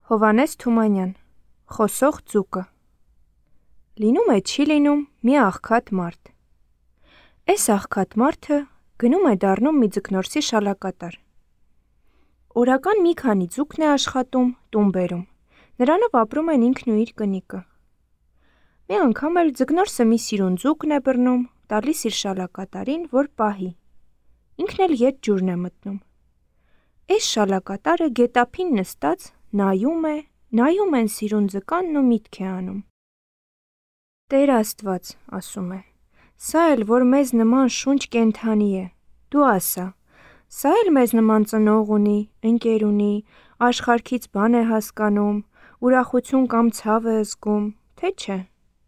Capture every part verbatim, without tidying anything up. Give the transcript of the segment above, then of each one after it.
Հովհաննես Թումանյան, Խոսող ձուկը։ Լինում է չի լինում մի աղքատ մարդ։ Էս աղքատ մարդը գնում է դառնում մի ձկնորսի շալակատար։ Օրական մի քանի ձուկն է աշխատում, տուն բերում, նրանով ապրում են ինքն ու իր կնիկը։ Մի անգամ էլ ձկնորսը մի սիրուն ձուկն է բռնում, տալիս իր շալակատարին, որ պահի։ Ինքն էլ ետ ջուրն է մտնում։ Էս շալակատարը գետափին նստած նայում է, նայում են սիրուն ձկանն ու միտք է անում։ Տեր Աստված, ասում է, սա էլ որ մեզ նման շունչ կենդանի է, դու ասա, սա էլ մեզ նման ծնող ունի, ընկեր ունի, աշխարհքից բան է հասկանում, ուրախություն կամ ցավ է զգում, թե չէ։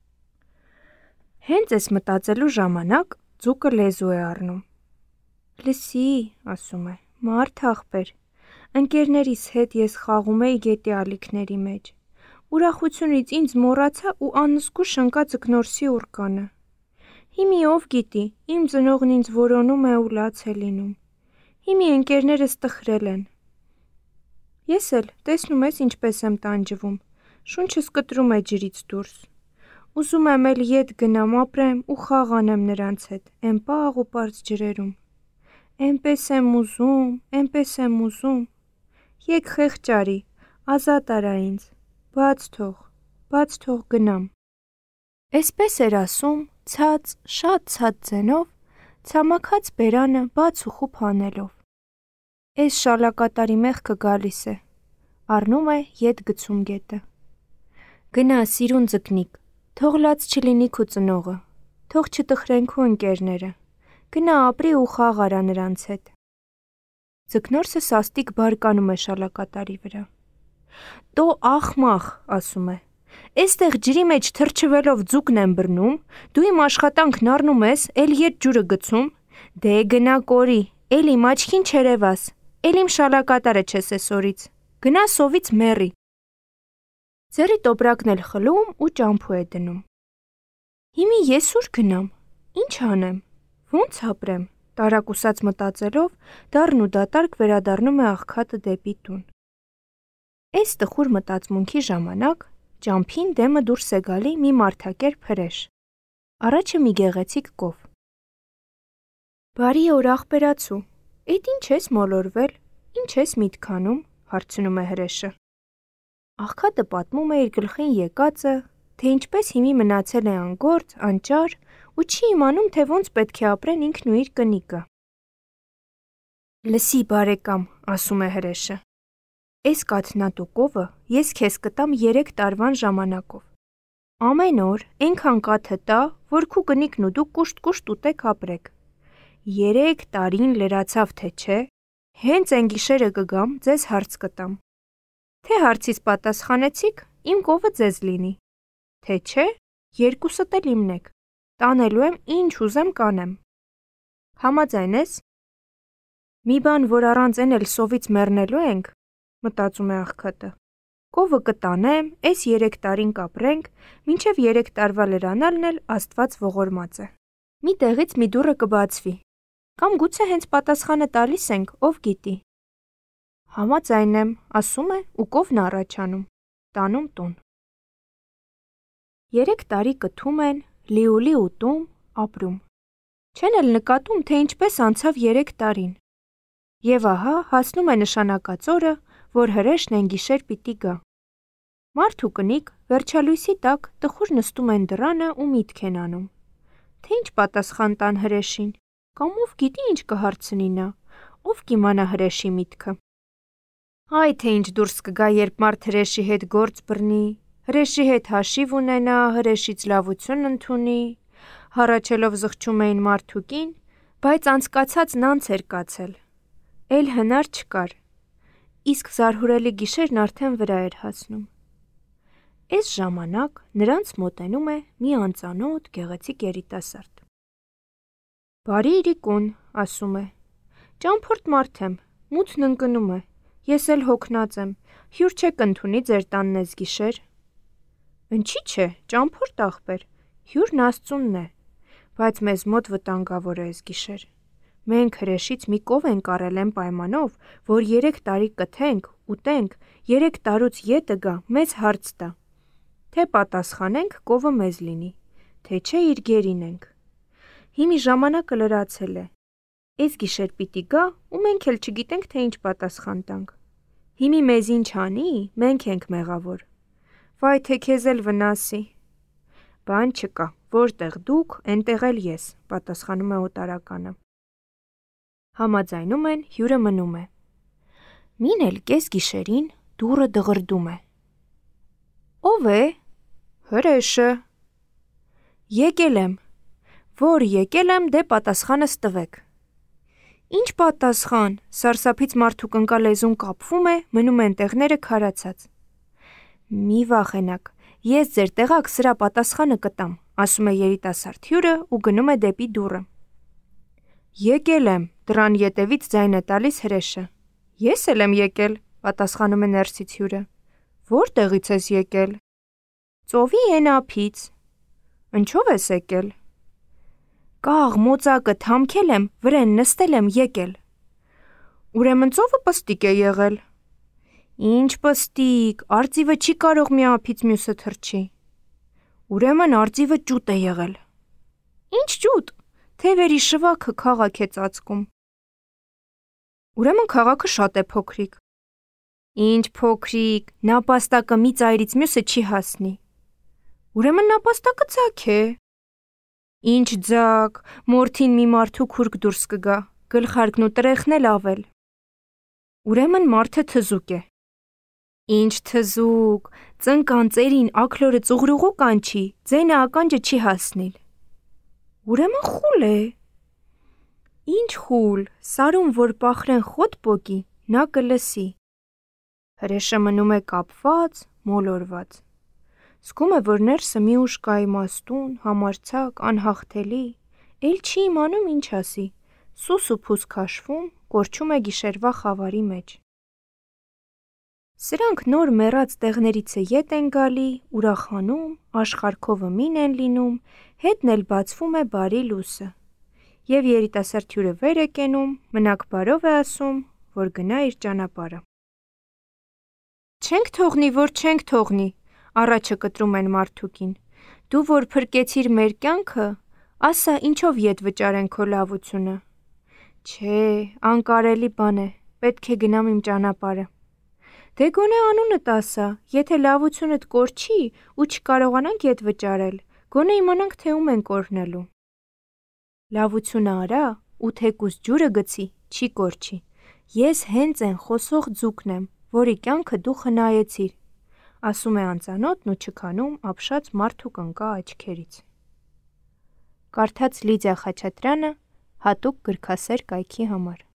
Հենց էս մտածելու ժամանակ ձուկը լեզու է առնում։ Լսի, ասում է, մարդ աղբեր, ընկերներիս հետ ես խաղում էի գետի ալիքների մեջ, ուրախությունից ինձ մոռացա ու անզգուշ ընկա ձկնորսի ուռկանը։ Հիմի ով գիտի, իմ ծնողն ինձ որոնում է ու լաց է լինում։ Հիմի ընկերներս տխրել են։ Ես էլ, տեսնում ես ինչպես եմ տանջվում, շունչս կտրում է ջրից դուրս։ Ուզում եմ էլ ետ գնամ ապրեմ ու խաղ անեմ նրանց հետ, էն պաղ ու պարզ ջրերում։ Էնպես եմ ուզում, էնպես եմ ուզում։ Եկ խեղճարի, ազատ արա ինձ, բաց թող, բաց թող գնամ։ Էսպես էր ասում, ցած, շատ ցած ձենով, ցամաքած բերանը բաց ու խուփ անելով։ Էս շալակատարի մեղքը գալիս է, առնում է ետ գցում գետը։ Գնա սիրուն ձկնիկ, թող լաց չլինի քու ծնողը, թող չտխրեն քու ընկերները, գնա ապրի ու խաղ արա նրանց հետ։ Ձկնորսը սաստիկ բարկանում է շալակատարի վրա։ Տո ախմախ, ասում է, էստեղ ջրի մեջ թրջվելով ձուկն եմ բռնում, դու իմ աշխատանքն առնում ես, էլ ետ ջուրը գցում, դե գնա կորի, էլ իմ աչքին չերևաս, էլ իմ շալակատարը չես էսօրից, գնա սովից մեռի։ Ձեռի տոպրակն էլ խլում ու ճամփու է դնում։ Հիմի ես ուր գնամ, ինչ անեմ, ո՞նց ապրեմ, տարակուսած մտածելով, դառն ու դատարկ վերադառնում է աղքատը դեպի տուն։ Էս տխուր մտածմունքի ժամանակ ճամփին դեմը դուրս է գալի մի մարդակերպ հրեշ։ Առաջը մի գեղեցիկ կով։ Բարի օր աղբերացու, էդ ինչ ես մոլորվել, ինչ ես միտք անում, հարցնում է հրեշը։ Աղքատը պատմում է իր գլխին եկածը, թե ինչպես հիմի մնացել է անգործ, անճար ու չի իմանում, թե ոնց պետք է ապրեն ինքն ու իր կնիկը։ Լսի բարեկամ, ասում է հրեշը, էս կաթնատու կովը ես քեզ կտամ երեք տարվան ժամանակով։ Ամեն օր այնքան կաթը տա, որ քու կնիկն ու դու կուշտ-կուշտ ուտեք ապրեք։ Երեք տարին լրացավ թե չէ, հենց այն գիշերը կգամ, ձեզ հարց կտամ։ Թե հարցիս պատասխանեցիք, իմ կովը ձեզ լինի, թե չէ, երկուսդ էլ իմն եք, տանելու եմ ինչ ուզեմ կանեմ։ Համաձայն ես։ Մի բան, որ առանց են էլ սովից մեռնելու ենք, մտածում է աղքատը։ Կովը կտանեմ, էս երեք տարին կապրենք, մինչև երեք տարվա լրանալն էլ Աստված ողորմած է։ Մի տեղից մի դուռը կբացվի, կամ գուցե հենց պատասխանը տալիս ենք, ով գիտի։ Համաձայն եմ, ասում է ու կովն առաջանում, տանում տուն։ Երեք տարի կթում են, լիուլի ուտում, ապրում։ Չեն էլ նկատում, թե ինչպես անցավ երեք տարին։ Եվ ահա հասնում է նշանակած օրը, որ հրեշն են գիշեր պիտի գա։ Մարդ ու կնիկ վերջալույսի տակ տխուր նստում են դռանը ու միտք են անում։ Թե ինչ պատասխան տան հրեշին, կամ ով գիտի ինչ կհարցնի նա, ով կիմանա հրեշի միտքը։ Այ թե ինչ դուրս կգա, երբ մարդ հրեշի հետ գործ բռնի, հրեշի հետ հաշիվ ունենա, հրեշից լավություն ընդունի, հառաչելով զղջում էին մարդ ու կին, բայց անցկացածն անց էր կացել, էլ հնար չկար, իսկ զարհուրելի գիշերն արդեն վրա էր հասնում։ Էս ժամանակ նրանց մոտենում է մի անծանոթ գեղեցիկ երիտասարդ։ Բարի իրիկուն, ասում է, ճամփորդ մարդ եմ, մութն ընկնում է, ես էլ հոգնած եմ, հյուր չեք ընդունի ձեր տանն էս գիշեր։ Ինչի՞ չէ, ճամփորդ աղբեր, հյուրն Աստծունն է, բայց մեզ մոտ վտանգավոր է էս գիշեր։ Մենք հրեշից մի կով ենք առել են պայմանով, որ երեք տարի կթենք, ուտենք, երեք տարուց ետը գա, մեզ հարց տա։ Թե պատասխանենք, կովը մեզ լինի, թե չէ իր գերին ենք։ Հիմի ժամանակը լրացել է։ Էս գիշեր պիտի գա, ու մենք էլ չգիտենք, թե ինչ պատասխան տանք։ Հիմի մեզ ինչ անի, մենք ենք մեղավոր։ Վայ, թե քեզ էլ վնասի։ Բան չկա, որտեղ դուք, էնտեղ էլ ես, պատասխանում է օտարականը։ Համաձայնում են, հյուրը մնում է։ Մին էլ կես գիշերին դուռը դղրդում է։ Ո՞վ է։ Հրեշը։ Եկել եմ։ Որ եկել եմ, դե պատասխանս տվեք։ Ինչ պատասխան, սարսափից մարդու կնկա լեզուն կապվում է, մնում են տեղները քարացած։ Մի վախենակ, ես ձեր տեղակ սրա պատասխանը կտամ, ասում է երիտասարդ հյուրը ու գնում է դեպի դուռը։ Եկել եմ, դռան ետևից ձայն է տալիս հրեշը։ Ես էլ եմ եկել, պատասխանում է ներսից հյուրը։ Որտեղից ես եկել։ Ծովի էն ափից։ Ինչով ես եկել։ Կաղ մոծակը թամքել եմ, վրեն նստել եմ եկել։ Ուրեմն ծովը պստիկ է եղել։ Ինչ պստիկ, արծիվը չի կարող մի ափից մյուսը թռչի։ Ուրեմն արծիվը ճուտ է եղել։ Ինչ ճուտ, թևերի շվաքը քաղաք է ծածկում։ Ուրեմն քաղաքը շատ է փոքրիկ։ Ինչ փոքրիկ, նապաստակը մի ծայրից մյուսը չի հասնի։ Ուրեմն նապաստակը ձագ է։ Ինչ ձագ, մորթին մի մարդու քուրկ դուրս կգա, գլխարկն ու տրեխն էլ ավել։ Ուրեմն մարդը թզուկ է։ Ինչ թզուկ, ծնկան ծերին աքլորը ծուղրուղու կանչի, ձենը ականջը չի հասնիլ։ Ուրեմն խուլ է։ Ինչ խուլ, սարում որ պախրեն խոտ պոկի, նա կլսի։ Հրեշը մնում է կապված, մոլորված։ Զգում է, որ ներսը մի ուժ կա իմաստուն, համարձակ, անհաղթելի, էլ չի իմանում ինչ ասի, սուս ու փուս քաշվում, կորչում է գիշերվա խավարի մեջ։ Սրանք նոր մեռած տեղներիցը ետ են գալի, ուրախանում, աշխարհքովը մին են լինում, հետն էլ բացվում է բարի լույսը։ Եվ երիտասարդ հյուրը վեր է կենում, մնաք բարով է ասում, որ գնա իր ճանապարհը։ Չենք թողնի, որ չենք թողնի, առաջը կտրում են մարդուկին։ Դու որ փրկեցիր մեր կյանքը, ասա ինչով ետ վճարեն քո լավությունը։ Չէ, անկարելի բան է, պետք է գնամ իմ ճանապարհը։ Դե գոնե անունդ ասա, եթե լավությունդ կորչի ու չկարողանանք ետ վճարել, գոնե իմանանք, թե ում ենք օրհնելու։ Լավությունը արա ու թեկուզ ջուրը գցի, չի կորչի։ Ես հենց են խոսող ձուկն եմ, որի կյանքը դու խնայեցիր, ասում է անծանոթն ու չքանում ապշած մարդու կնկա աչքերից։ Կարդաց Լիդիա Խաչատրյանը հատուկ գրքասեր կայքի համար։